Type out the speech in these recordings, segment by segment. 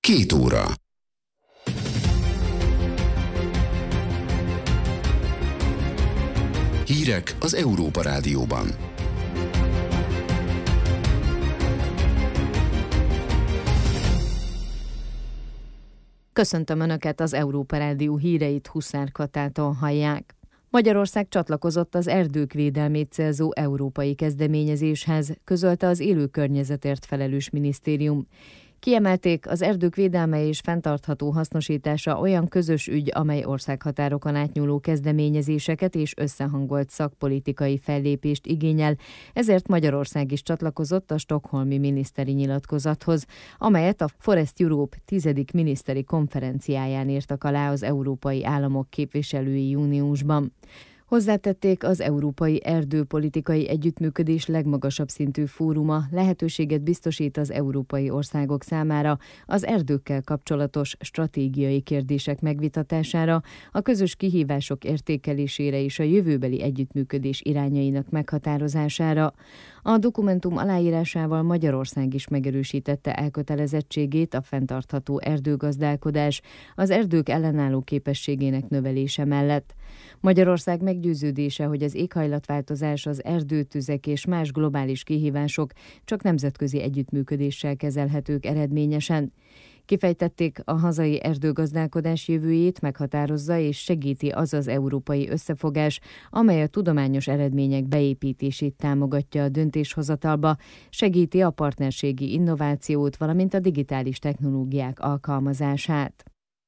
2 óra. Hírek az Európa Rádióban. Köszöntöm Önöket, az Európa Rádió híreit Huszár Katától hallják. Magyarország csatlakozott az erdők védelmét célzó európai kezdeményezéshez, közölte az élő környezetért felelős minisztérium. Kiemelték, az erdők védelme és fenntartható hasznosítása olyan közös ügy, amely országhatárokon átnyúló kezdeményezéseket és összehangolt szakpolitikai fellépést igényel, ezért Magyarország is csatlakozott a stockholmi miniszteri nyilatkozathoz, amelyet a Forest Europe 10. miniszteri konferenciáján írtak alá az európai államok képviselői júniusban. Hozzátették, az Európai Erdőpolitikai Együttműködés legmagasabb szintű fóruma lehetőséget biztosít az európai országok számára az erdőkkel kapcsolatos stratégiai kérdések megvitatására, a közös kihívások értékelésére és a jövőbeli együttműködés irányainak meghatározására. A dokumentum aláírásával Magyarország is megerősítette elkötelezettségét a fenntartható erdőgazdálkodás, az erdők ellenálló képességének növelése mellett. Magyarország meggyőződése, hogy az éghajlatváltozás, az erdőtüzek és más globális kihívások csak nemzetközi együttműködéssel kezelhetők eredményesen. Kifejtették, a hazai erdőgazdálkodás jövőjét meghatározza és segíti az az európai összefogás, amely a tudományos eredmények beépítését támogatja a döntéshozatalba, segíti a partnerségi innovációt, valamint a digitális technológiák alkalmazását.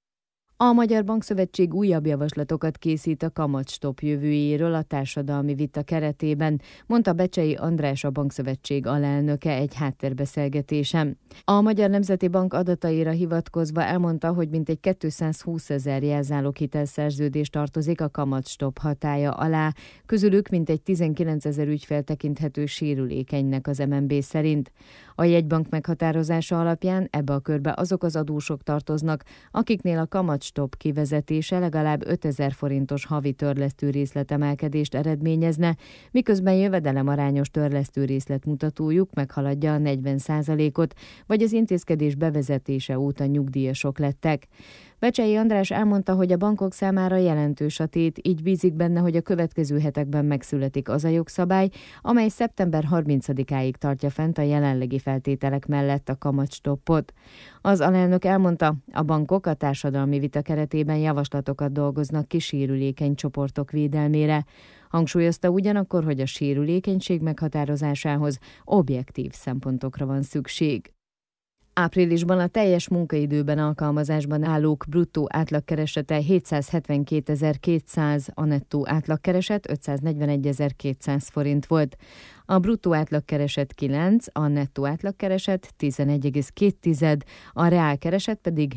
A Magyar Bankszövetség újabb javaslatokat készít a kamatstop jövőjéről a társadalmi vita keretében, mondta Becsei András, a Bankszövetség alelnöke egy háttérbeszélgetésen. A Magyar Nemzeti Bank adataira hivatkozva elmondta, hogy mintegy 220 000 jelzáloghitelszerződés tartozik a kamatstop hatálya alá, közülük mintegy 19 000 ügyfél tekinthető sérülékenynek az MNB szerint. A jegybank meghatározása alapján ebbe a körbe azok az adósok tartoznak, akiknél a kamatstop kivezetése legalább 5000 forintos havi törlesztő részletemelkedést eredményezne, miközben jövedelemarányos törlesztő részletmutatójuk meghaladja a 40%-ot, vagy az intézkedés bevezetése óta nyugdíjasok lettek. Becsei András elmondta, hogy a bankok számára jelentős a tét, így bízik benne, hogy a következő hetekben megszületik az a jogszabály, amely szeptember 30-áig tartja fent a jelenlegi feltételek mellett a kamatstoppot. Az alelnök elmondta, a bankok a társadalmi vita keretében javaslatokat dolgoznak ki sérülékeny csoportok védelmére. Hangsúlyozta ugyanakkor, hogy a sérülékenység meghatározásához objektív szempontokra van szükség. Áprilisban a teljes munkaidőben alkalmazásban állók bruttó átlagkeresete 772.200, a nettó átlagkereset 541.200 forint volt. A bruttó átlagkereset 9, a nettó átlagkereset 11,2, a reálkereset pedig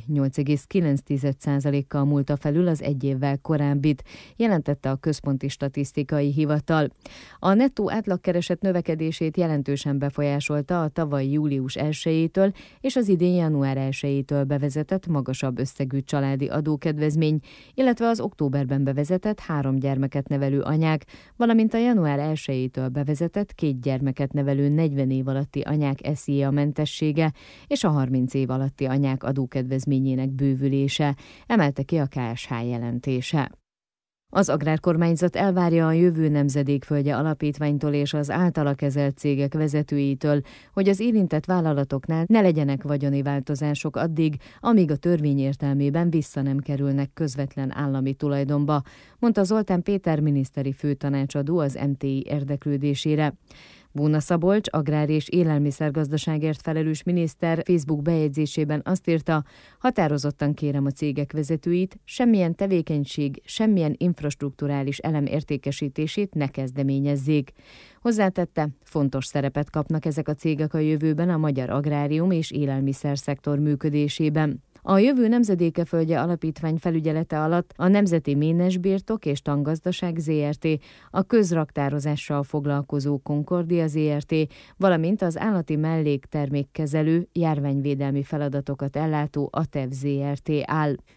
8,9%-kal múlta felül az egy évvel korábbit, jelentette a Központi Statisztikai Hivatal. A nettó átlagkereset növekedését jelentősen befolyásolta a tavaly július 1-től és az idén január 1-től bevezetett magasabb összegű családi adókedvezmény, illetve az októberben bevezetett 3 gyermeket nevelő anyák, valamint a január 1-től bevezetett 2 gyermeket nevelő 40 év alatti anyák SZIA mentessége és a 30 év alatti anyák adókedvezményének bővülése, emelte ki a KSH jelentése. Az agrárkormányzat elvárja a Jövő Nemzedék Földje Alapítványtól és az általa kezelt cégek vezetőitől, hogy az érintett vállalatoknál ne legyenek vagyoni változások addig, amíg a törvény értelmében vissza nem kerülnek közvetlen állami tulajdonba, mondta Zoltán Péter miniszteri főtanácsadó az MTI érdeklődésére. Bóna Szabolcs, agrár- és élelmiszergazdaságért felelős miniszter Facebook bejegyzésében azt írta, határozottan kérem a cégek vezetőit, semmilyen tevékenység, semmilyen infrastrukturális elem értékesítését ne kezdeményezzék. Hozzátette, fontos szerepet kapnak ezek a cégek a jövőben a magyar agrárium és élelmiszerszektor működésében. A Jövő Nemzedéke Földje Alapítvány felügyelete alatt a Nemzeti Ménesbirtok és Tangazdaság Zrt., a közraktározással foglalkozó Concordia Zrt., valamint az állati melléktermékkezelő, járványvédelmi feladatokat ellátó ATEV Zrt. áll.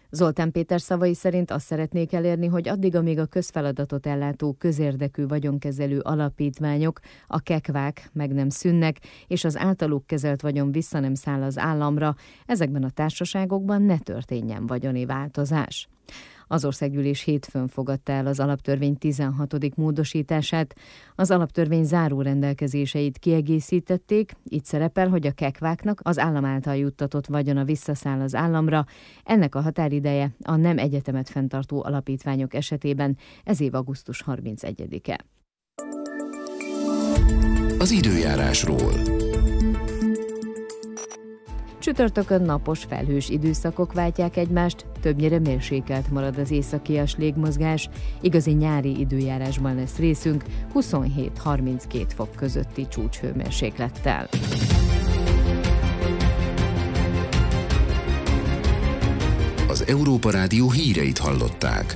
Zoltán Péter szavai szerint azt szeretnék elérni, hogy addig, amíg a közfeladatot ellátó közérdekű vagyonkezelő alapítványok, a kekvák meg nem szűnnek, és az általuk kezelt vagyon vissza nem száll az államra, ezekben a társaságokban ne történjen vagyoni változás. Az országgyűlés hétfőn fogadta el az alaptörvény 16. módosítását. Az alaptörvény záró rendelkezéseit kiegészítették, itt szerepel, hogy a kekváknak az állam által juttatott vagyona visszaszáll az államra. Ennek a határideje a nem egyetemet fenntartó alapítványok esetében ez év augusztus 31-e. Az időjárásról. Csütörtökön napos, felhős időszakok váltják egymást, többnyire mérsékelt marad az északias légmozgás, igazi nyári időjárásban lesz részünk, 27-32 fok közötti csúcshőmérséklettel. Az Európa Rádió híreit hallották.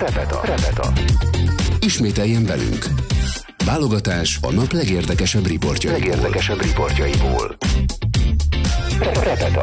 Repeta. Ismételjen velünk. Válogatás a nap legérdekesebb riportjaiból. Repeta.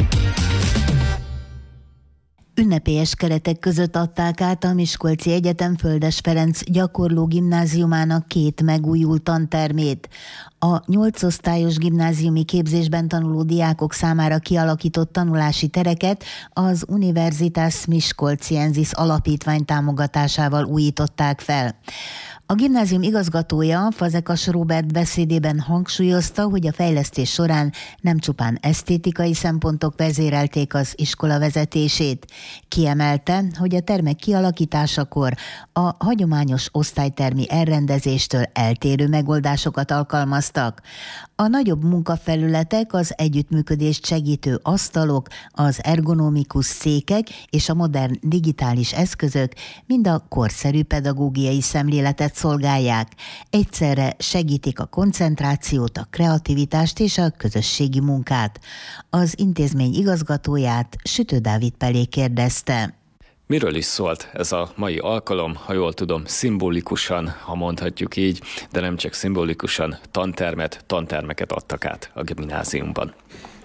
Ünnepélyes keretek között adták át a Miskolci Egyetem Földes Ferenc gyakorló gimnáziumának 2 megújult tantermét. A 8 osztályos gimnáziumi képzésben tanuló diákok számára kialakított tanulási tereket az Universitas Miskolciensis alapítvány támogatásával újították fel. A gimnázium igazgatója, Fazekas Róbert beszédében hangsúlyozta, hogy a fejlesztés során nem csupán esztétikai szempontok vezérelték az iskola vezetését. Kiemelte, hogy a termek kialakításakor a hagyományos osztálytermi elrendezéstől eltérő megoldásokat alkalmaztak. A nagyobb munkafelületek, az együttműködést segítő asztalok, az ergonomikus székek és a modern digitális eszközök mind a korszerű pedagógiai szemléletet szolgálják. Egyszerre segítik a koncentrációt, a kreativitást és a közösségi munkát. Az intézmény igazgatóját Sütő Dávid Pelé kérdezte. Miről is szólt ez a mai alkalom? Ha jól tudom, szimbolikusan, ha mondhatjuk így, de nem csak szimbolikusan, tantermeket adtak át a gimnáziumban.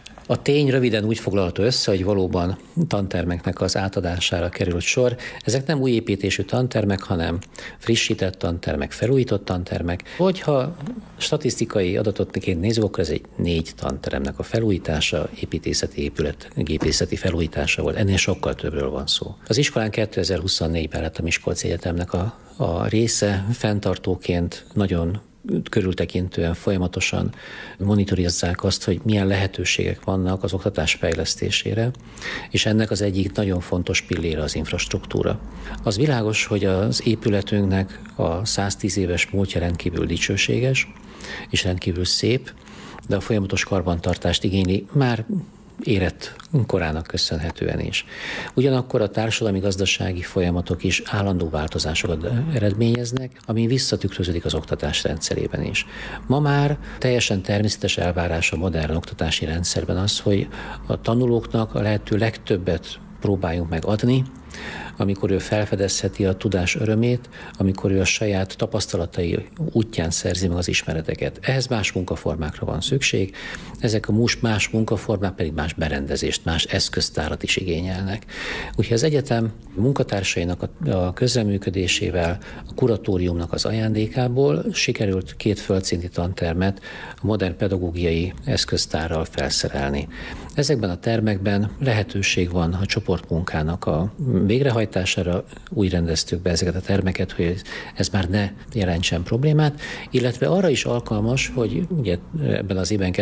A tény röviden úgy foglalható össze, hogy valóban tantermeknek az átadására került sor. Ezek nem új építésű tantermek, hanem frissített tantermek, felújított tantermek. Hogyha statisztikai adatotként nézzük, akkor ez egy 4 tanteremnek a felújítása, építészeti épület, gépészeti felújítása volt. Ennél sokkal többről van szó. Az iskolán 2024-ben lett a Miskolci Egyetemnek a része, fenntartóként nagyon körültekintően folyamatosan monitorozzák azt, hogy milyen lehetőségek vannak az oktatás fejlesztésére, és ennek az egyik nagyon fontos pillére az infrastruktúra. Az világos, hogy az épületünknek a 110 éves múltja rendkívül dicsőséges, és rendkívül szép, de a folyamatos karbantartást igényli már érett korának köszönhetően is. Ugyanakkor a társadalmi-gazdasági folyamatok is állandó változásokat eredményeznek, ami visszatükröződik az oktatás rendszerében is. Ma már teljesen természetes elvárás a modern oktatási rendszerben az, hogy a tanulóknak a lehető legtöbbet próbáljunk meg adni, amikor ő felfedezheti a tudás örömét, amikor ő a saját tapasztalatai útján szerzi meg az ismereteket. Ehhez más munkaformákra van szükség, ezek a más munkaformák pedig más berendezést, más eszköztárat is igényelnek. Úgyhogy az egyetem munkatársainak a közreműködésével, a kuratóriumnak az ajándékából sikerült 2 földszinti tantermet a modern pedagógiai eszköztárral felszerelni. Ezekben a termekben lehetőség van a csoportmunkának a végrehajtására, úgy rendeztük be ezeket a termeket, hogy ez már ne jelentsen problémát, illetve arra is alkalmas, hogy ugye ebben az évben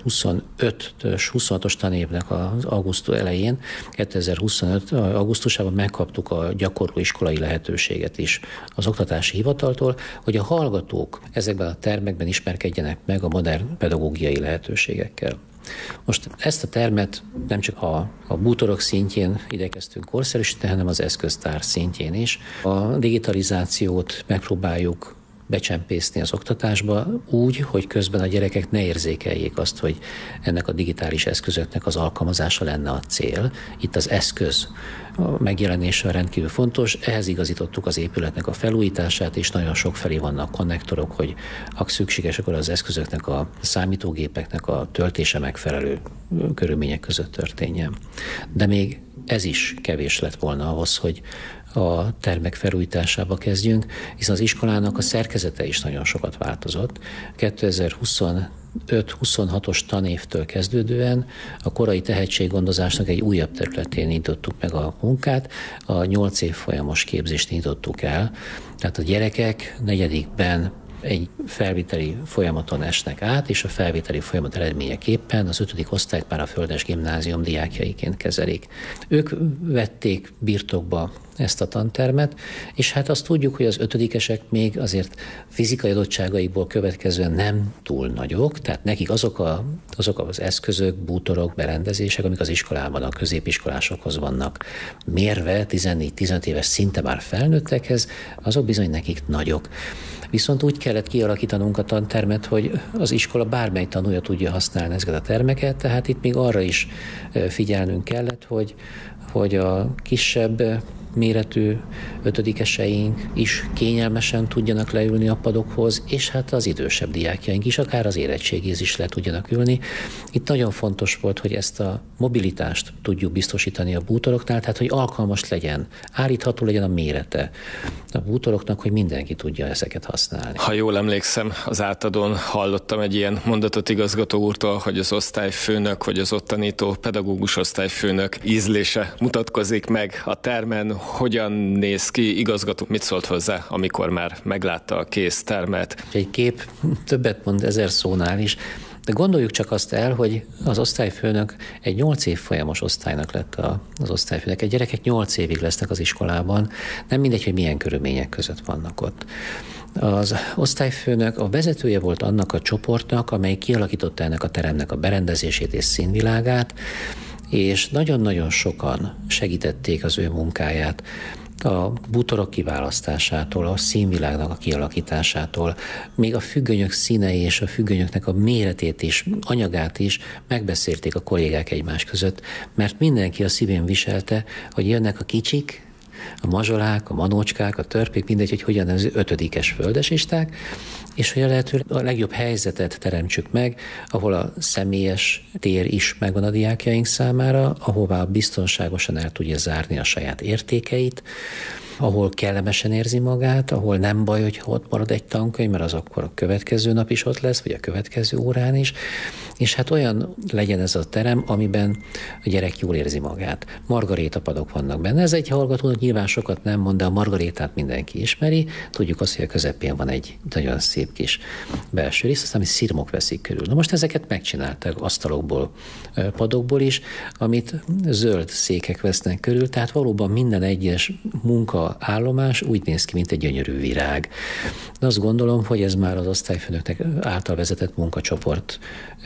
2025-26-os tanévnek az augusztus elején, 2025 augusztusában megkaptuk a gyakorlóiskolai lehetőséget is az oktatási hivataltól, hogy a hallgatók ezekben a termekben ismerkedjenek meg a modern pedagógiai lehetőségekkel. Most ezt a termet nem csak a bútorok szintjén igyekeztünk korszerűsíteni, hanem az eszköztár szintjén is. A digitalizációt megpróbáljuk becsempészni az oktatásba úgy, hogy közben a gyerekek ne érzékeljék azt, hogy ennek a digitális eszközöknek az alkalmazása lenne a cél. Itt az eszköz megjelenése rendkívül fontos, ehhez igazítottuk az épületnek a felújítását, és nagyon sok felé vannak konnektorok, hogy ha szükséges, akkor az eszközöknek, a számítógépeknek a töltése megfelelő körülmények között történjen. De még ez is kevés lett volna ahhoz, hogy a termek felújításába kezdjünk, hiszen az iskolának a szerkezete is nagyon sokat változott. 2025-26-os tanévtől kezdődően a korai tehetséggondozásnak egy újabb területén nyitottuk meg a munkát, a 8 év folyamos képzést nyitottuk el. Tehát a gyerekek negyedikben egy felvételi folyamaton esnek át, és a felvételi folyamat eredményeképpen az 5. osztályt már a Földes Gimnázium diákjaiként kezelik. Ők vették birtokba ezt a tantermet, és hát azt tudjuk, hogy az 5-esek még azért fizikai adottságaikból következően nem túl nagyok, tehát nekik azok az eszközök, bútorok, berendezések, amik az iskolában a középiskolásokhoz vannak mérve, 14-15 éves szinte már felnőttekhez, azok bizony nekik nagyok. Viszont úgy kellett kialakítanunk a tantermet, hogy az iskola bármely tanulja tudja használni ezeket a termeket, tehát itt még arra is figyelnünk kellett, hogy a kisebb méretű ötödikeseink is kényelmesen tudjanak leülni a padokhoz, és hát az idősebb diákjaink is, akár az érettségéhez is le tudjanak ülni. Itt nagyon fontos volt, hogy ezt a mobilitást tudjuk biztosítani a bútoroknál, tehát hogy alkalmas legyen, állítható legyen a mérete a bútoroknak, hogy mindenki tudja ezeket használni. Ha jól emlékszem, az átadón hallottam egy ilyen mondatot igazgató úrtól, hogy az osztályfőnök vagy az ott tanító pedagógus osztályfőnök ízlése mutatkozik meg a termen. Hogyan néz ki? Igazgató mit szólt hozzá, amikor már meglátta a kész termet? Egy kép többet mond 1000 szónál is, de gondoljuk csak azt el, hogy az osztályfőnök egy 8 évfolyamos osztálynak lett az osztályfőnök. Egy gyerekek 8 évig lesznek az iskolában, nem mindegy, hogy milyen körülmények között vannak ott. Az osztályfőnök a vezetője volt annak a csoportnak, amely kialakította ennek a teremnek a berendezését és színvilágát, és nagyon-nagyon sokan segítették az ő munkáját, a bútorok kiválasztásától, a színvilágnak a kialakításától, még a függönyök színei és a függönyöknek a méretét is, anyagát is megbeszélték a kollégák egymás között, mert mindenki a szívén viselte, hogy jönnek a kicsik, a mazsolák, a manócskák, a törpék, mindegy, hogy hogyan az ötödikes földesisták, és hogy a legjobb helyzetet teremtsük meg, ahol a személyes tér is megvan a diákjaink számára, ahová biztonságosan el tudja zárni a saját értékeit, ahol kellemesen érzi magát, ahol nem baj, hogy ott marad egy tankönyv, mert az akkor a következő nap is ott lesz, vagy a következő órán is, és hát olyan legyen ez a terem, amiben a gyerek jól érzi magát. Margarétapadok vannak benne. Ez egy hallgatónak nyilván sokat nem mond, de a margarétát mindenki ismeri. Tudjuk azt, hogy a közepén van egy nagyon szép kis belső rész, aztán szirmok veszik körül. Na most ezeket megcsinálták asztalokból, padokból is, amit zöld székek vesznek körül, tehát valóban minden egyes munkaállomás úgy néz ki, mint egy gyönyörű virág. De azt gondolom, hogy ez már az osztályfőnöknek által vezetett munkacsoport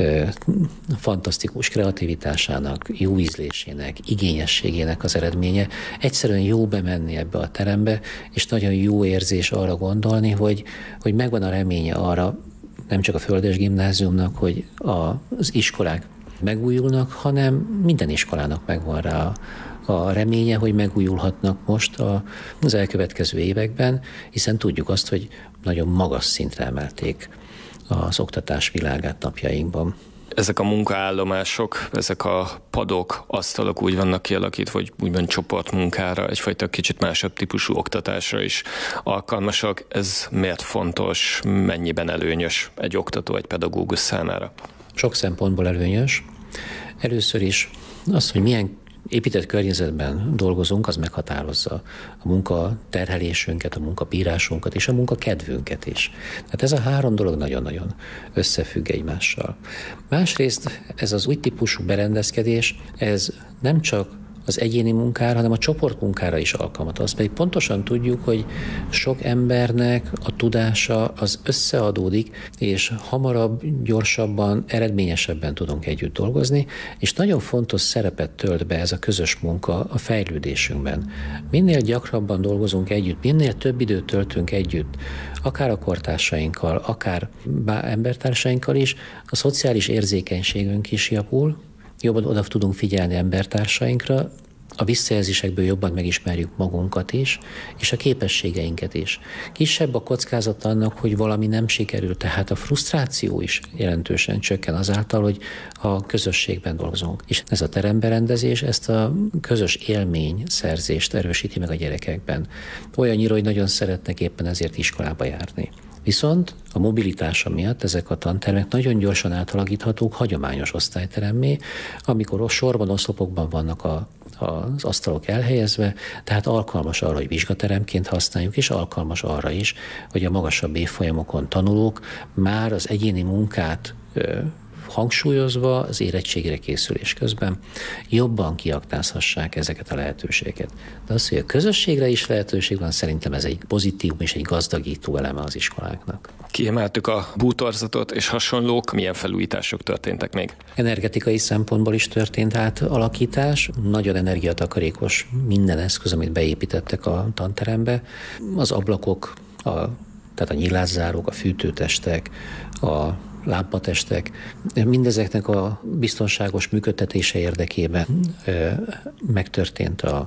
fantasztikus kreativitásának, jó ízlésének, igényességének az eredménye. Egyszerűen jó bemenni ebbe a terembe, és nagyon jó érzés arra gondolni, hogy megvan a reménye arra, nem csak a Földes Gimnáziumnak, hogy az iskolák megújulnak, hanem minden iskolának megvan rá a reménye, hogy megújulhatnak most az elkövetkező években, hiszen tudjuk azt, hogy nagyon magas szintre emelték az oktatás világát napjainkban. Ezek a munkaállomások, ezek a padok, asztalok úgy vannak kialakítva, hogy úgymond csoportmunkára, egyfajta kicsit másabb típusú oktatásra is alkalmasak. Ez miért fontos, mennyiben előnyös egy oktató, egy pedagógus számára? Sok szempontból előnyös. Először is az, hogy milyen épített környezetben dolgozunk, az meghatározza a munkaterhelésünket, a munkabírásunkat és a munkakedvünket is. Tehát ez a három dolog nagyon-nagyon összefügg egymással. Másrészt ez az új típusú berendezkedés, ez nem csak az egyéni munkára, hanem a csoportmunkára is alkalmat. Azt pedig pontosan tudjuk, hogy sok embernek a tudása az összeadódik, és hamarabb, gyorsabban, eredményesebben tudunk együtt dolgozni, és nagyon fontos szerepet tölt be ez a közös munka a fejlődésünkben. Minél gyakrabban dolgozunk együtt, minél több időt töltünk együtt, akár a kortársainkkal, akár embertársainkkal is, a szociális érzékenységünk is javul, jobban oda tudunk figyelni embertársainkra, a visszajelzésekből jobban megismerjük magunkat is, és a képességeinket is. Kisebb a kockázat annak, hogy valami nem sikerül, tehát a frusztráció is jelentősen csökken azáltal, hogy a közösségben dolgozunk. És ez a teremberendezés ezt a közös élményszerzést erősíti meg a gyerekekben. Olyannyira, hogy nagyon szeretnek éppen ezért iskolába járni. Viszont a mobilitása miatt ezek a tantermek nagyon gyorsan átalakíthatók hagyományos osztályteremmé, amikor sorban, oszlopokban vannak az asztalok elhelyezve, tehát alkalmas arra, hogy vizsgateremként használjuk, és alkalmas arra is, hogy a magasabb évfolyamokon tanulók már az egyéni munkát hangsúlyozva az érettségére készülés közben jobban kiaknázhassák ezeket a lehetőségeket. De az, hogy a közösségre is lehetőség van, szerintem ez egy pozitívum és egy gazdagító eleme az iskoláknak. Kiemeltük a bútorzatot és hasonlók, milyen felújítások történtek még? Energetikai szempontból is történt átalakítás, nagyon energiatakarékos minden eszköz, amit beépítettek a tanterembe. Az ablakok, tehát a nyilászárók, a fűtőtestek, a lámpatestek, mindezeknek a biztonságos működtetése érdekében megtörtént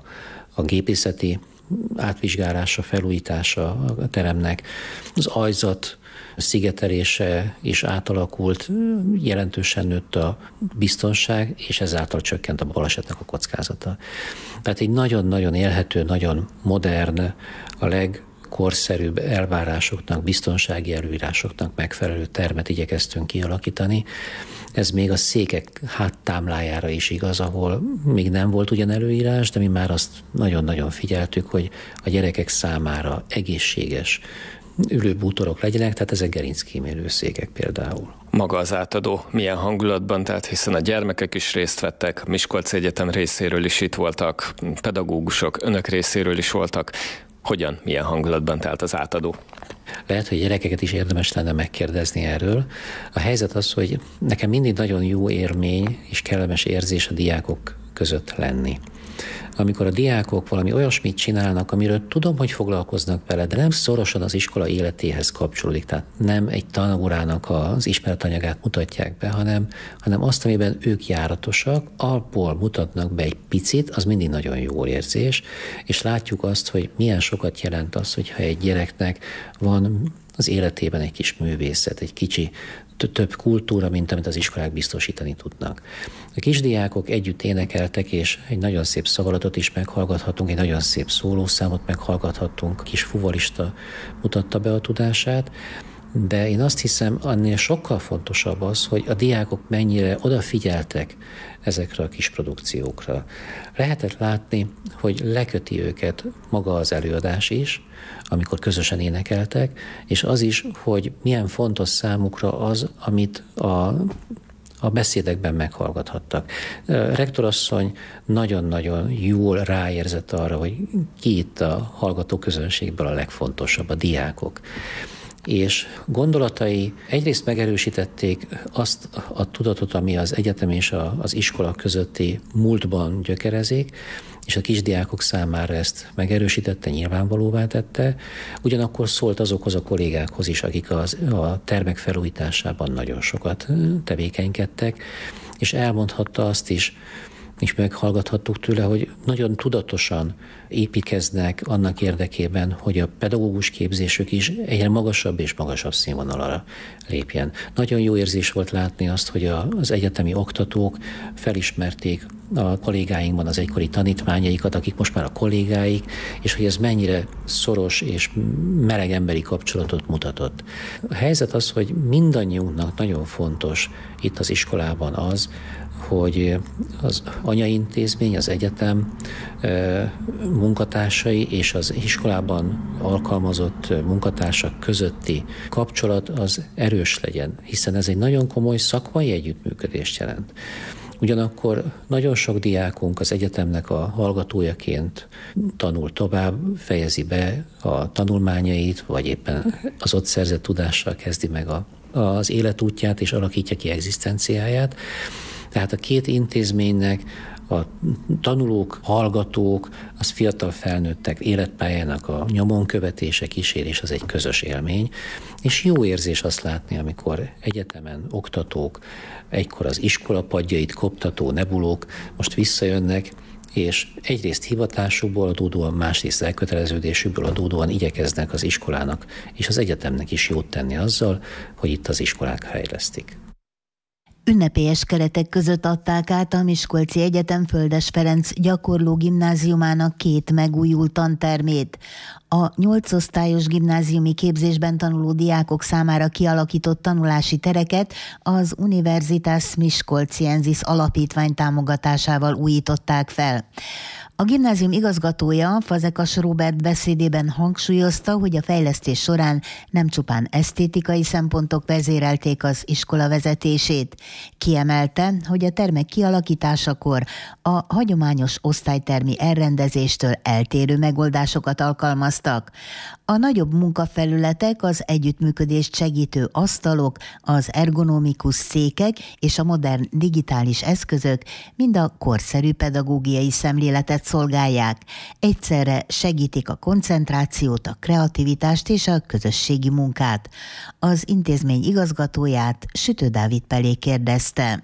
a gépészeti átvizsgálása, felújítása a teremnek, az ajzat szigetelése is átalakult, jelentősen nőtt a biztonság, és ezáltal csökkent a balesetnek a kockázata. Tehát egy nagyon-nagyon élhető, nagyon modern, a legkorszerűbb elvárásoknak, biztonsági előírásoknak megfelelő termet igyekeztünk kialakítani. Ez még a székek háttámlájára is igaz, ahol még nem volt ugyan előírás, de mi már azt nagyon-nagyon figyeltük, hogy a gyerekek számára egészséges ülőbútorok legyenek, tehát ezek gerinckímélő székek például. Maga az átadó milyen hangulatban, tehát hiszen a gyermekek is részt vettek, Miskolci Egyetem részéről is itt voltak, pedagógusok, önök részéről is voltak. Hogyan, milyen hangulatban telt az átadó? Lehet, hogy gyerekeket is érdemes lenne megkérdezni erről. A helyzet az, hogy nekem mindig nagyon jó élmény és kellemes érzés a diákok között lenni. Amikor a diákok valami olyasmit csinálnak, amiről tudom, hogy foglalkoznak vele, de nem szorosan az iskola életéhez kapcsolódik, tehát nem egy tanórának az ismeretanyagát mutatják be, hanem azt, amiben ők járatosak, abból mutatnak be egy picit, az mindig nagyon jó érzés, és látjuk azt, hogy milyen sokat jelent az, hogyha egy gyereknek van az életében egy kis művészet, egy kicsi több kultúra, mint amit az iskolák biztosítani tudnak. A kisdiákok együtt énekeltek, és egy nagyon szép szavalatot is meghallgathatunk, egy nagyon szép szólószámot meghallgathatunk, a kis fuvolista mutatta be a tudását, de én azt hiszem, annél sokkal fontosabb az, hogy a diákok mennyire odafigyeltek ezekre a kis produkciókra. Lehetett látni, hogy leköti őket maga az előadás is, amikor közösen énekeltek, és az is, hogy milyen fontos számukra az, amit a beszédekben meghallgathattak. Rektorasszony nagyon-nagyon jól ráérzett arra, hogy ki itt a hallgató közönségből a legfontosabb, a diákok. És gondolatai egyrészt megerősítették azt a tudatot, ami az egyetem és az iskola közötti múltban gyökerezik, és a kisdiákok számára ezt megerősítette, nyilvánvalóvá tette, ugyanakkor szólt azokhoz a kollégákhoz is, akik a termek felújításában nagyon sokat tevékenykedtek, és elmondhatta azt is, és meghallgathattuk tőle, hogy nagyon tudatosan építkeznek annak érdekében, hogy a pedagógus képzésük is egyre magasabb és magasabb színvonalra lépjen. Nagyon jó érzés volt látni azt, hogy az egyetemi oktatók felismerték a kollégáinkban az egykori tanítványaikat, akik most már a kollégáik, és hogy ez mennyire szoros és meleg emberi kapcsolatot mutatott. A helyzet az, hogy mindannyiunknak nagyon fontos itt az iskolában az, hogy az anyaintézmény, az egyetem munkatársai és az iskolában alkalmazott munkatársak közötti kapcsolat az erős legyen, hiszen ez egy nagyon komoly szakmai együttműködést jelent. Ugyanakkor nagyon sok diákunk az egyetemnek a hallgatójaként tanul tovább, fejezi be a tanulmányait, vagy éppen az ott szerzett tudással kezdi meg az életútját és alakítja ki egzisztenciáját. Tehát a két intézménynek a tanulók, hallgatók, az fiatal felnőttek életpályának a nyomon követése, kísérés az egy közös élmény, és jó érzés azt látni, amikor egyetemen oktatók, egykor az iskola padjait koptató nebulók most visszajönnek, és egyrészt hivatásukból adódóan, másrészt elköteleződésükből adódóan igyekeznek az iskolának és az egyetemnek is jót tenni azzal, hogy itt az iskolák fejlesztik. Ünnepélyes keretek között adták át a Miskolci Egyetem Földes Ferenc gyakorló gimnáziumának 2 megújult tantermét. A 8 osztályos gimnáziumi képzésben tanuló diákok számára kialakított tanulási tereket az Universitas Miskolciensis alapítvány támogatásával újították fel. A gimnázium igazgatója, Fazekas Róbert beszédében hangsúlyozta, hogy a fejlesztés során nem csupán esztétikai szempontok vezérelték az iskola vezetését. Kiemelte, hogy a termek kialakításakor a hagyományos osztálytermi elrendezéstől eltérő megoldásokat alkalmaztak. A nagyobb munkafelületek, az együttműködést segítő asztalok, az ergonomikus székek és a modern digitális eszközök mind a korszerű pedagógiai szemléletet szolgálják. Egyszerre segítik a koncentrációt, a kreativitást és a közösségi munkát. Az intézmény igazgatóját Sütő Dávid Pelé kérdezte.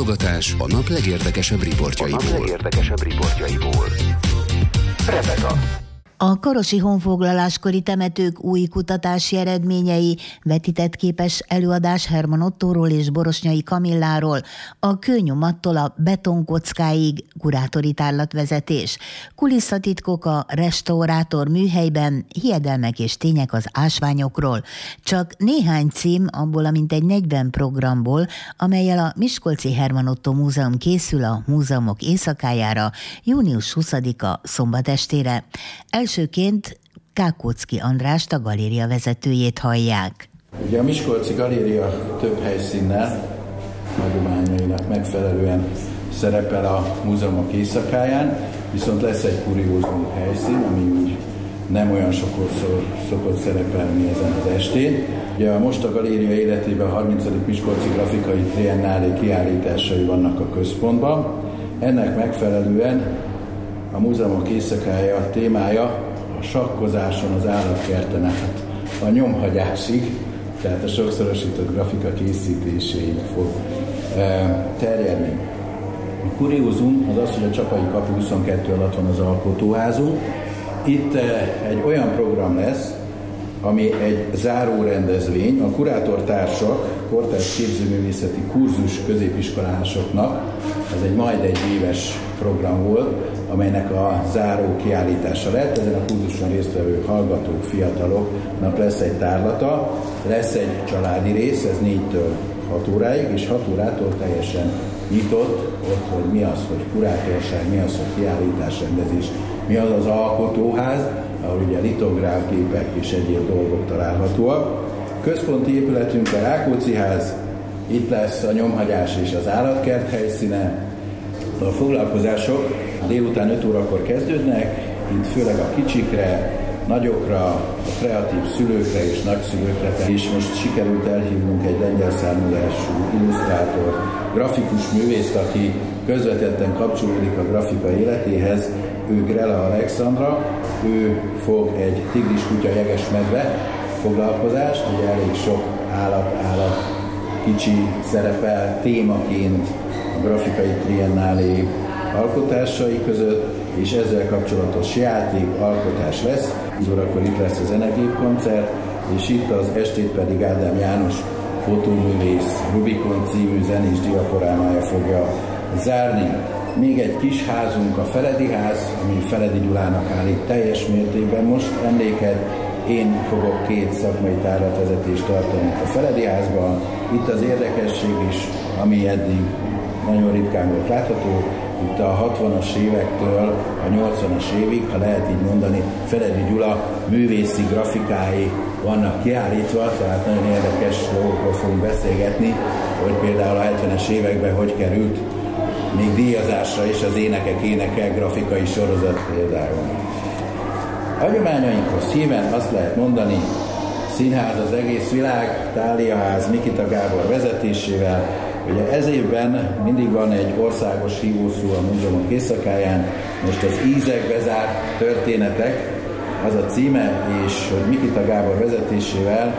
Válogatás a nap legérdekesebb riportjaiból. Rebeka. A karosi honfoglaláskori temetők új kutatási eredményei, vetített képes előadás Herman Ottóról és Borosnyai Kamilláról, a kőnyomattól a betonkockáig kurátori tárlatvezetés, kulisszatitkok a restaurátor műhelyben, hiedelmek és tények az ásványokról. Csak néhány cím abból a mintegy 40 programból, amellyel a Miskolci Herman Ottó Múzeum készül a Múzeumok éjszakájára, június 20-a szombat estére. Elsőként Kákóczky Andrást, a galéria vezetőjét hallják. Ugye a Miskolci Galéria több helyszínnel, hagyományainak megfelelően szerepel a Múzeumok éjszakáján, viszont lesz egy kuriózum helyszín, ami úgy nem olyan sokszor szokott szerepelni ezen az estén. Ugye most a galéria életében a 30. Miskolci Grafikai Triennálé kiállításai vannak a központban. Ennek megfelelően a Múzeumok éjszakája témája a sakkozáson az állatkerten át a nyomhagyásig, tehát a sokszorosított grafika készítéséig fog terjedni. A kuriózum az az, hogy a Csapai kapu 22 alatt van az alkotóházunk. Itt egy olyan program lesz, ami egy záró rendezvény. A kurátortársak, kortárs képzőművészeti kurzus középiskolásoknak, ez egy majd egy éves program volt, amelynek a záró kiállítása lett. Ezen a kurzuson résztvevő hallgatók, fiataloknak lesz egy tárlata, lesz egy családi rész, ez 4-től 6 óráig, és 6 órától teljesen nyitott, ott, hogy mi az, hogy kurátorság, mi az, hogy kiállításrendezés, mi az az alkotóház, ahol ugye litográfgépek és egyéb dolgok találhatóak. Központi épületünk a Rákóczi ház, itt lesz a nyomhagyás és az állatkert helyszíne. A foglalkozások délután 5 órakor kezdődnek, itt főleg a kicsikre, nagyokra, a kreatív szülőkre és nagyszülőkre, és most sikerült elhívnunk egy lengyel származású illusztrátor, grafikus művészt, aki közvetetten kapcsolódik a grafika életéhez, ő Grela Alexandra, ő fog egy tigris kutya jegesmedve foglalkozást, ugye elég sok állat kicsi szerepel témaként a grafikai triennálé alkotásai között, és ezzel kapcsolatos játék, alkotás lesz. 10 órakor itt lesz a zenegépkoncert, és itt az estét pedig Ádám János fotóművész Rubikon című zenés diaporámája fogja zárni. Még egy kis házunk, a Feledi ház, ami Feledi Gyulának állít teljes mértékben most emléket. Én fogok 2 szakmai tárlatvezetést tartani a Feledi házban. Itt az érdekesség is, ami eddig nagyon ritkán volt látható, itt a 60-as évektől a 80-as évig, ha lehet így mondani, Feledi Gyula művészi grafikái vannak kiállítva, tehát nagyon érdekes dolgokról fogunk beszélgetni, hogy például a 70-es években hogy került még díjazásra is az Énekek énekel grafikai sorozat például. Hagyományainkhoz híven azt lehet mondani, színház az egész világ, Táliaház Mikita Gábor vezetésével. Ugye ez évben mindig van egy országos hívószó a Múzeumok éjszakáján, most az Ízekbe zárt történetek, az a címe, és hogy Mikita Gábor vezetésével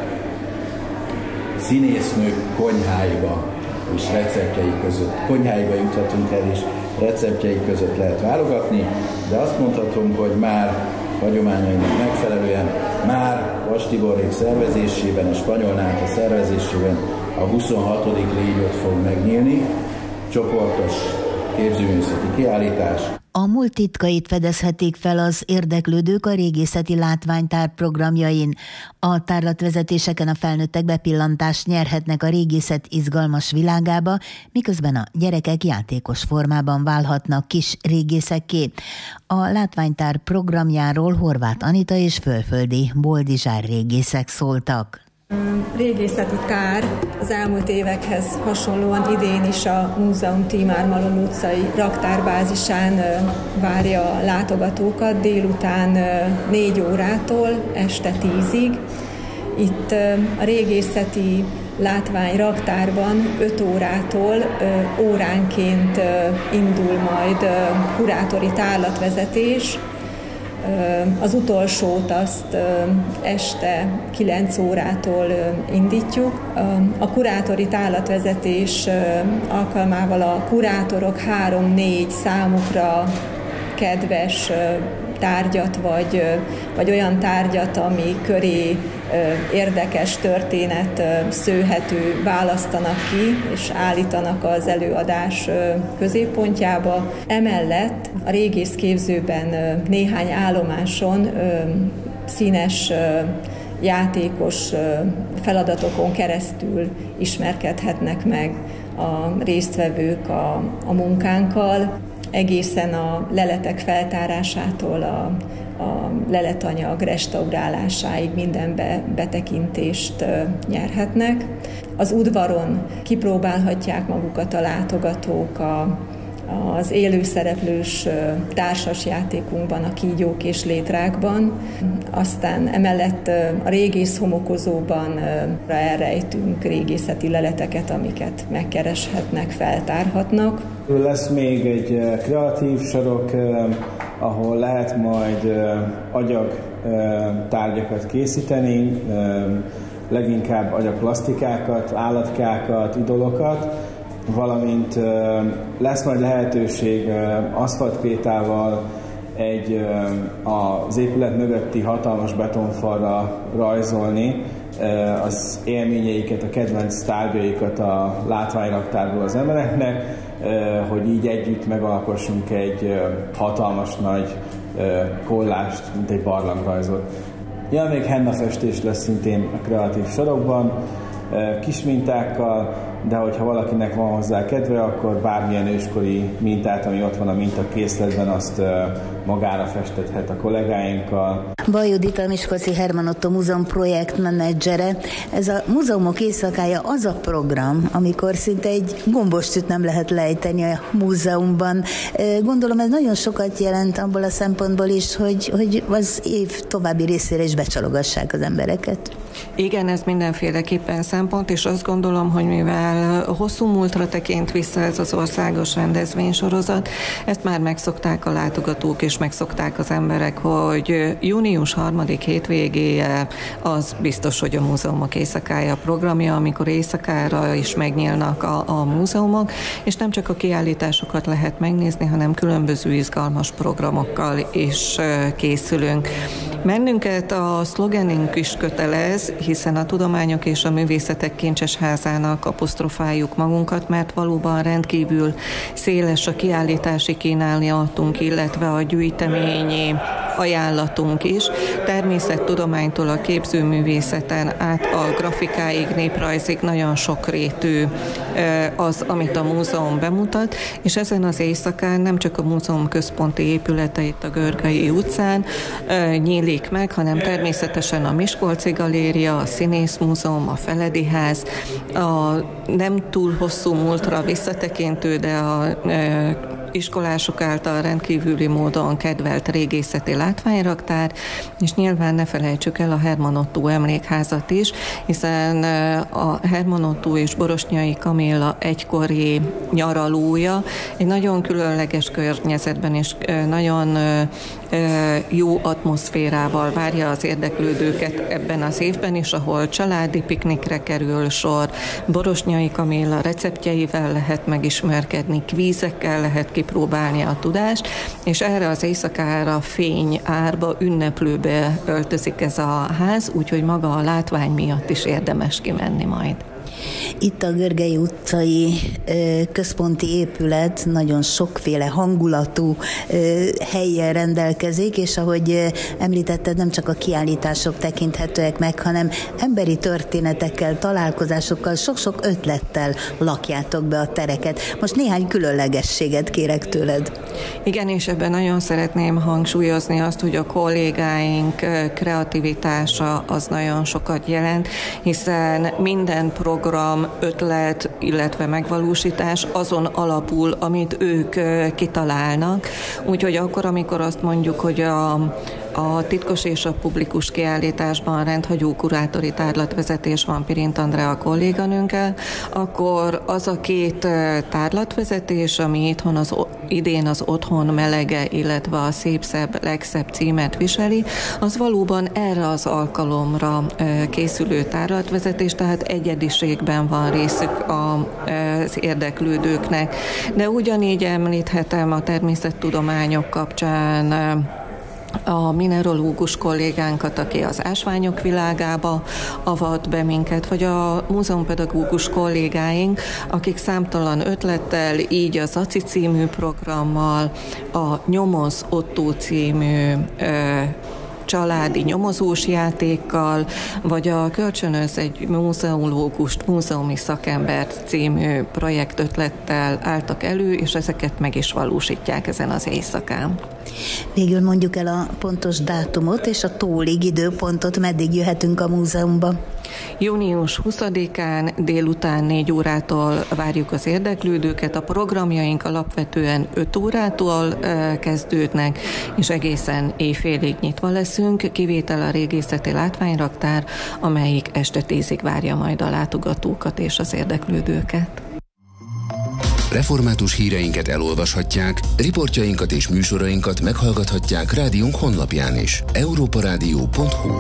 színésznők konyháiba és receptjei között. Konyháiba juthatunk el, és receptjei között lehet válogatni, de azt mondhatom, hogy már hagyományainak megfelelően már Vas Tiborék szervezésében, a Spanyol Náta szervezésében a 26. légyot fog megnyílni, csoportos képzőművészeti kiállítás. A múlt titkait fedezhetik fel az érdeklődők a régészeti látványtár programjain. A tárlatvezetéseken a felnőttek bepillantást nyerhetnek a régészet izgalmas világába, miközben a gyerekek játékos formában válhatnak kis régészekké. A látványtár programjáról Horváth Anita és Fölföldi Boldizsár régészek szóltak. Régészeti tár az elmúlt évekhez hasonlóan idén is a Múzeum Tímár Malon utcai raktárbázisán várja a látogatókat délután 4 órától este 10-ig. Itt a régészeti látvány raktárban 5 órától óránként indul majd kurátori tárlatvezetés. Az utolsót azt este 9 órától indítjuk. A kurátori tárlatvezetés alkalmával a kurátorok 3-4 számukra kedves tárgyat, vagy olyan tárgyat, ami köré érdekes történet szőhető választanak ki, és állítanak az előadás középpontjába. Emellett a régészképzőben néhány állomáson színes játékos feladatokon keresztül ismerkedhetnek meg a résztvevők a munkánkkal, egészen a leletek feltárásától a leletanyag restaurálásáig mindenbe betekintést nyerhetnek. Az udvaron kipróbálhatják magukat a látogatók az élőszereplős társas játékunkban, a kígyók és létrákban. Aztán emellett a régész homokozóban elrejtünk régészeti leleteket, amiket megkereshetnek, feltárhatnak. Lesz még egy kreatív sarok, ahol lehet majd agyag tárgyakat készíteni, leginkább agyagplasztikákat, állatkákat, idolokat, valamint lesz majd lehetőség aszfaltkrétával az épület mögötti hatalmas betonfalra rajzolni az élményeiket, a kedvenc tárgyaikat a látványraktárból az embereknek, hogy így együtt megalkossunk egy hatalmas nagy kollást, mint egy barlangrajzot. Ja, még hennafestés lesz szintén a kreatív sarokban, kis mintákkal, de hogyha valakinek van hozzá kedve, akkor bármilyen őskori mintát, ami ott van a mintakészletben, azt magára festethet a kollégáinkkal. Baj Judit, a Miskolci Herman Otto Múzeum projektmenedzsere. Ez a Múzeumok éjszakája az a program, amikor szinte egy gombostűt nem lehet lejteni a múzeumban. Gondolom ez nagyon sokat jelent abból a szempontból is, hogy az év további részére is becsalogassák az embereket. Igen, ez mindenféleképpen szempont, és azt gondolom, hogy mivel hosszú múltra tekint vissza ez az országos rendezvénysorozat, ezt már megszokták a látogatók, és megszokták az emberek, hogy június 3. hétvégéje az biztos, hogy a Múzeumok éjszakája programja, amikor éjszakára is megnyílnak a múzeumok, és nem csak a kiállításokat lehet megnézni, hanem különböző izgalmas programokkal is készülünk. Bennünket a szlogenünk is kötelez, hiszen a Tudományok és a Művészetek Kincsesházának apostrofáljuk magunkat, mert valóban rendkívül széles a kiállítási kínálatunk, illetve a gyűjteményi ajánlatunk is. Természettudománytól a képzőművészeten át a grafikáig, néprajzig nagyon sokrétű az, amit a múzeum bemutat, és ezen az éjszakán nem csak a múzeum központi épülete itt a Görgei utcán nyílik meg, hanem természetesen a Miskolci Galéria, a Színészmúzeum, a Feledi Ház, a nem túl hosszú múltra visszatekintő, de a iskolások által rendkívüli módon kedvelt régészeti látványraktár, és nyilván ne felejtsük el a Herman Otto emlékházat is, hiszen a Herman Otto és Borosnyai Kamilla egykori nyaralója egy nagyon különleges környezetben és nagyon jó atmoszférával várja az érdeklődőket ebben az évben is, ahol családi piknikre kerül sor, Borosnyai Kamilla receptjeivel lehet megismerkedni, kvízekkel lehet kipróbálni a tudást, és erre az éjszakára fény árba, ünneplőbe öltözik ez a ház, úgyhogy maga a látvány miatt is érdemes kimenni majd. Itt a Görgei utcai központi épület nagyon sokféle hangulatú hellyel rendelkezik, és ahogy említetted, nem csak a kiállítások tekinthetőek meg, hanem emberi történetekkel, találkozásokkal, sok-sok ötlettel lakjátok be a tereket. Most néhány különlegességet kérek tőled. Igen, és ebben nagyon szeretném hangsúlyozni azt, hogy a kollégáink kreativitása az nagyon sokat jelent, hiszen minden program, ötlet, illetve megvalósítás azon alapul, amit ők kitalálnak. Úgyhogy akkor, amikor azt mondjuk, hogy a a titkos és a publikus kiállításban rendhagyó kurátori tárlatvezetés van Pirint Andrea kolléganőnkkel, akkor az a két tárlatvezetés, ami idén az Otthon melege, illetve a Szép-szebb, legszebb címet viseli, az valóban erre az alkalomra készülő tárlatvezetés, tehát egyediségben van részük az érdeklődőknek. De ugyanígy említhetem a természettudományok kapcsán a mineralógus kollégánkat, aki az ásványok világába avat be minket, vagy a múzeumpedagógus kollégáink, akik számtalan ötlettel, így az ACI című programmal, a Nyomoz Otto című családi nyomozós játékkal, vagy a Kölcsönöz egy múzeológust, múzeumi szakembert című projektötlettel álltak elő, és ezeket meg is valósítják ezen az éjszakán. Végül mondjuk el a pontos dátumot és a tólig időpontot, meddig jöhetünk a múzeumba. Június 20-án délután 4 órától várjuk az érdeklődőket. A programjaink alapvetően 5 órától kezdődnek, és egészen éjfélig nyitva leszünk. Kivétel a régészeti látványraktár, amelyik este 10-ig várja majd a látogatókat és az érdeklődőket. Református híreinket elolvashatják, riportjainkat és műsorainkat meghallgathatják rádiónk honlapján is. europaradio.hu.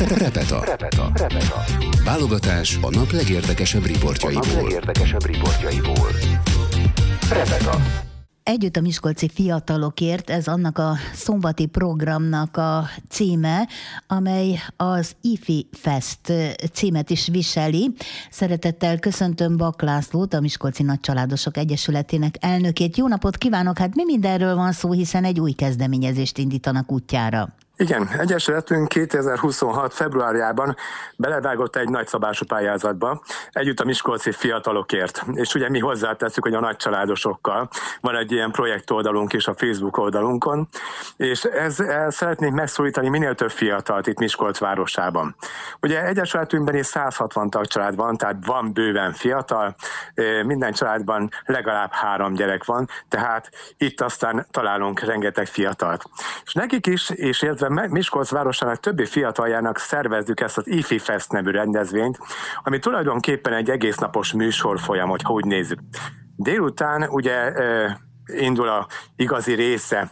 Repeta. Válogatás a nap legérdekesebb riportjaiból. Repeta. Együtt a miskolci fiatalokért, ez annak a szombati programnak a címe, amely az IFI Fest címet is viseli. Szeretettel köszöntöm Bak Lászlót, a Miskolci Nagycsaládosok Egyesületének elnökét. Jó napot kívánok! Hát mi mindenről van szó, hiszen egy új kezdeményezést indítanak útjára. Igen, Egyesületünk 2026. februárjában belevágott egy nagyszabású pályázatba, együtt a miskolci fiatalokért. És ugye mi hozzátesszük, hogy a nagycsaládosokkal van egy ilyen projektoldalunk is a Facebook oldalunkon, és ezzel szeretnénk megszólítani minél több fiatalt itt Miskolc városában. Ugye Egyesületünkben is 160 tagcsalád van, tehát van bőven fiatal, minden családban legalább 3 gyerek van, tehát itt aztán találunk rengeteg fiatalt. És nekik is, és illetve Miskolc városának többi fiataljának szervezzük ezt az IFI Fest nevű rendezvényt, ami tulajdonképpen egy egésznapos műsorfolyam, hogyha úgy nézzük. Délután ugye indul a igazi része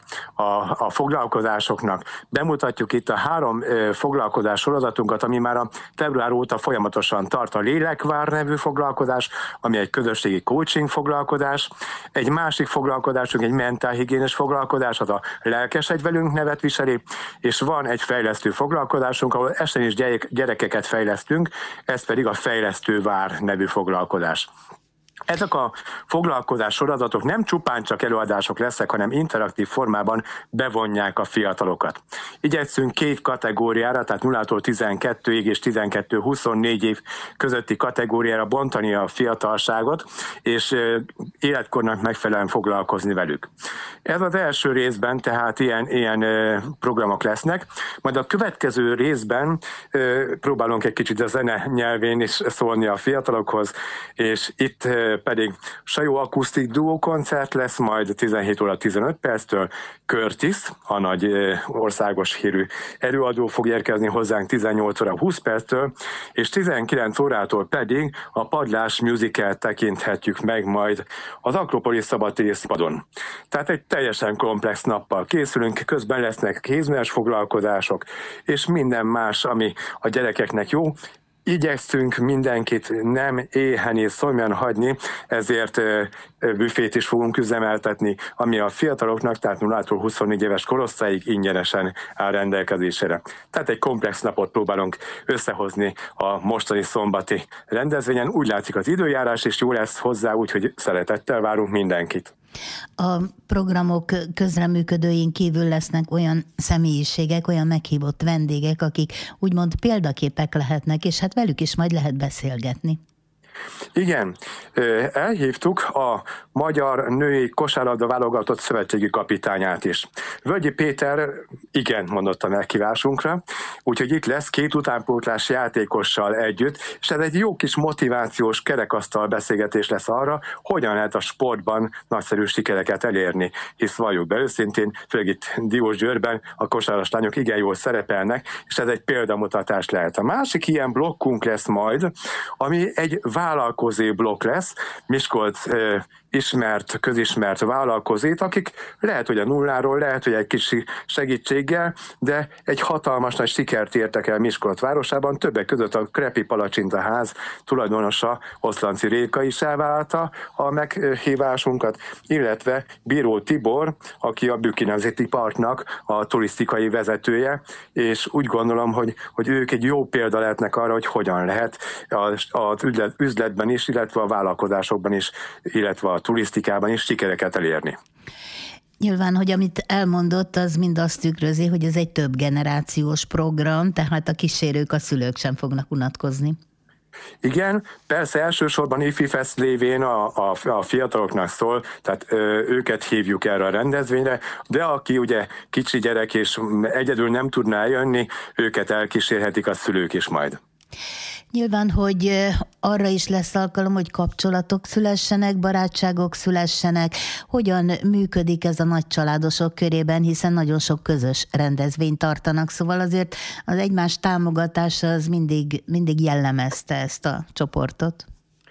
a foglalkozásoknak. Bemutatjuk itt a 3 foglalkozás sorozatunkat, ami már a február óta folyamatosan tart. A Lélekvár nevű foglalkozás, ami egy közösségi coaching foglalkozás. Egy másik foglalkozásunk, egy mentálhigiénes foglalkozás, az a Lelkes egy velünk nevet viseli, és van egy fejlesztő foglalkozásunk, ahol ezen is gyerekeket fejlesztünk, ez pedig a Fejlesztő Vár nevű foglalkozás. Ezek a foglalkozás sorozatok nem csupán csak előadások lesznek, hanem interaktív formában bevonják a fiatalokat. Igyekszünk 2 kategóriára, tehát 0-tól 12-ig és 12-24 év közötti kategóriára bontani a fiatalságot, és életkornak megfelelően foglalkozni velük. Ez az első részben, tehát ilyen programok lesznek, majd a következő részben próbálunk egy kicsit a zene nyelvén is szólni a fiatalokhoz, és itt pedig Sajó akusztik duó koncert lesz majd 17 óra 15 perctől. Curtis, a nagy országos hírű előadó fog érkezni hozzánk 18 óra 20 perctől, és 19 órától pedig a Padlás musical tekinthetjük meg majd az Akropolis szabadtéri színpadon. Tehát egy teljesen komplex nappal készülünk, közben lesznek kézműves foglalkozások, és minden más, ami a gyerekeknek jó. Igyekszünk mindenkit nem éhen és szomjan hagyni, ezért büfét is fogunk üzemeltetni, ami a fiataloknak, tehát 0-tól 24 éves korosztályig ingyenesen áll rendelkezésére. Tehát egy komplex napot próbálunk összehozni a mostani szombati rendezvényen. Úgy látszik az időjárás, és jó lesz hozzá, úgyhogy szeretettel várunk mindenkit. A programok közreműködőin kívül lesznek olyan személyiségek, olyan meghívott vendégek, akik úgymond példaképek lehetnek, és hát velük is majd lehet beszélgetni. Igen, elhívtuk a Magyar Női Kosárlabda Válogatott szövetségi kapitányát is. Völgyi Péter igen mondott a meghívásunkra, úgyhogy itt lesz 2 utánpótlás játékossal együtt, és ez egy jó kis motivációs kerekasztal beszélgetés lesz arra, hogyan lehet a sportban nagyszerű sikereket elérni, hisz valljuk be őszintén, főleg itt Diósgyőrben a kosárlabdás lányok igen jól szerepelnek, és ez egy példamutatás lehet. A másik ilyen blokkunk lesz majd, ami egy vállalkozó blokk lesz, Miskolc közismert vállalkozóit, akik lehet, hogy a nulláról, lehet, hogy egy kis segítséggel, de egy hatalmas nagy sikert értek el Miskolc városában. Többek között a Krepi Palacsinta ház tulajdonosa, Oszlanci Réka is elvállalta a meghívásunkat, illetve Bíró Tibor, aki a Bükki Nemzeti Parknak a turisztikai vezetője, és úgy gondolom, hogy ők egy jó példa lehetnek arra, hogy hogyan lehet az üzletben is, illetve a vállalkozásokban is, illetve a turisztikában is sikereket elérni. Nyilván, hogy amit elmondott, az mind azt tükrözi, hogy ez egy több generációs program, tehát a kísérők, a szülők sem fognak unatkozni. Igen, persze elsősorban IFI Fest lévén a fiataloknak szól, tehát őket hívjuk erre a rendezvényre, de aki ugye kicsi gyerek és egyedül nem tudná eljönni, őket elkísérhetik a szülők is majd. Nyilván, hogy arra is lesz alkalom, hogy kapcsolatok szülessenek, barátságok szülessenek. Hogyan működik ez a nagycsaládosok körében, hiszen nagyon sok közös rendezvényt tartanak, szóval azért az egymás támogatása az mindig jellemezte ezt a csoportot.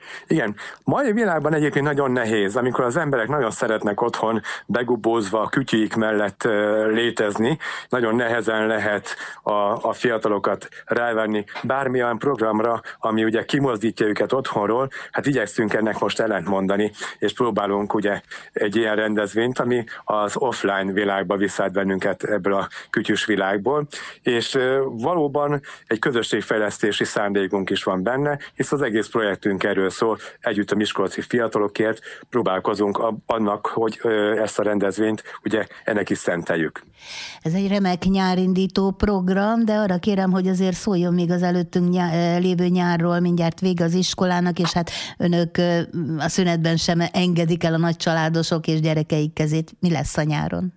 Igen, mai világban egyébként nagyon nehéz, amikor az emberek nagyon szeretnek otthon begubózva a kütyüik mellett létezni, nagyon nehezen lehet a fiatalokat rávenni bármilyen programra, ami ugye kimozdítja őket otthonról, hát igyekszünk ennek most ellentmondani, és próbálunk ugye egy ilyen rendezvényt, ami az offline világba visz bennünket ebből a kütyűs világból, és valóban egy közösségfejlesztési szándékunk is van benne, hisz az egész projektünk erről szól, együtt a miskolci fiatalokért próbálkozunk annak, hogy ezt a rendezvényt ugye ennek is szenteljük. Ez egy remek nyárindító program, de arra kérem, hogy azért szóljon még az előttünk lévő nyárról, mindjárt vége az iskolának, és hát önök a szünetben sem engedik el a nagycsaládosok és gyerekeik kezét. Mi lesz a nyáron?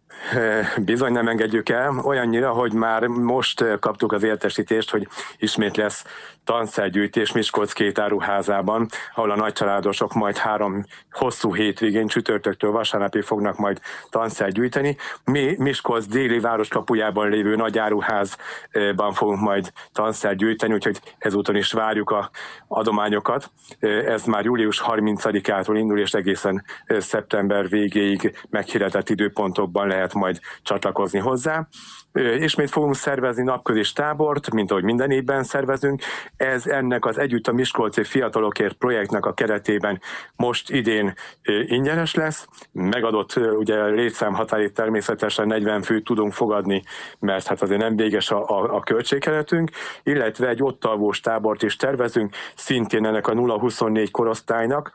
Bizony nem engedjük el, olyannyira, hogy már most kaptuk az értesítést, hogy ismét lesz tanszergyűjtés Miskolc két áruházában, ahol a nagycsaládosok majd 3 hosszú hétvégén, csütörtöktől vasárnapig fognak majd tanszert gyűjteni. Mi Miskolc déli városkapujában lévő nagy áruházban fogunk majd tanszert gyűjteni, úgyhogy ezúton is várjuk a adományokat. Ez már július 30-ától indul, és egészen szeptember végéig meghirdetett időpontokban lehet majd csatlakozni hozzá. Ismét fogunk szervezni napközis tábort, mint ahogy minden évben szervezünk. Ez ennek az Együtt a Miskolci Fiatalokért projektnek a keretében most idén ingyenes lesz. Megadott ugye létszámhatárit természetesen 40 főt tudunk fogadni, mert hát azért nem véges a költségkeretünk, illetve egy ott alvós tábort is tervezünk, szintén ennek a 0-24 korosztálynak,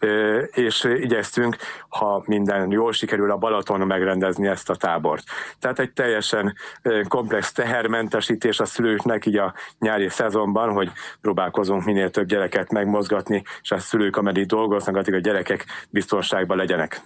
és igyekszünk, ha minden jól sikerül, a Balatonon megrendezni ezt a tábort. Tehát egy teljesen komplex tehermentesítés a szülőknek így a nyári szezonban, hogy próbálkozunk minél több gyereket megmozgatni, és a szülők, ameddig dolgoznak, addig a gyerekek biztonságban legyenek.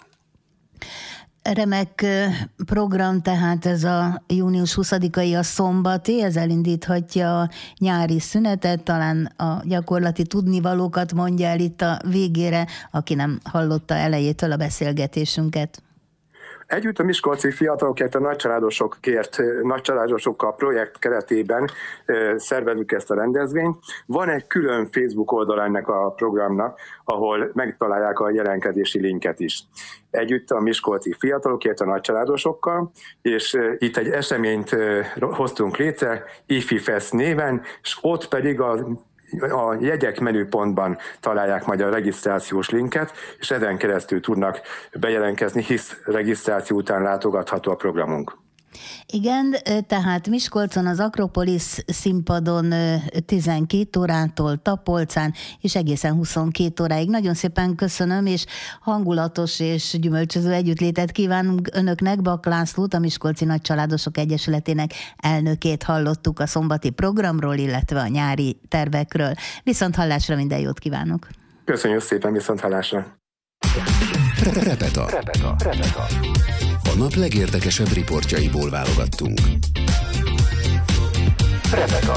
Remek program, tehát ez a június 20-ai a szombati, ez elindíthatja a nyári szünetet, talán a gyakorlati tudnivalókat mondja el itt a végére, aki nem hallotta elejétől a beszélgetésünket. Együtt a Miskolci Fiatalokért a nagycsaládosokkal projekt keretében szervezünk ezt a rendezvényt. Van egy külön Facebook oldal ennek a programnak, ahol megtalálják a jelentkezési linket is. Együtt a Miskolci Fiatalokért a nagycsaládosokkal, és itt egy eseményt hoztunk létre, IFI Fest néven, és ott pedig a jegyek menüpontban találják majd a regisztrációs linket, és ezen keresztül tudnak bejelentkezni, hisz regisztráció után látogatható a programunk. Igen, tehát Miskolcon az Akropolis színpadon 12 órától, Tapolcán, és egészen 22 óráig. Nagyon szépen köszönöm, és hangulatos és gyümölcsöző együttlétet kívánunk önöknek. Bak Lászlót, a Miskolci Nagycsaládosok Egyesületének elnökét hallottuk a szombati programról, illetve a nyári tervekről. Viszont hallásra, minden jót kívánok! Köszönjük szépen, viszont hallásra! Repeta. A nap legérdekesebb riportjaiból válogattunk. Repeta.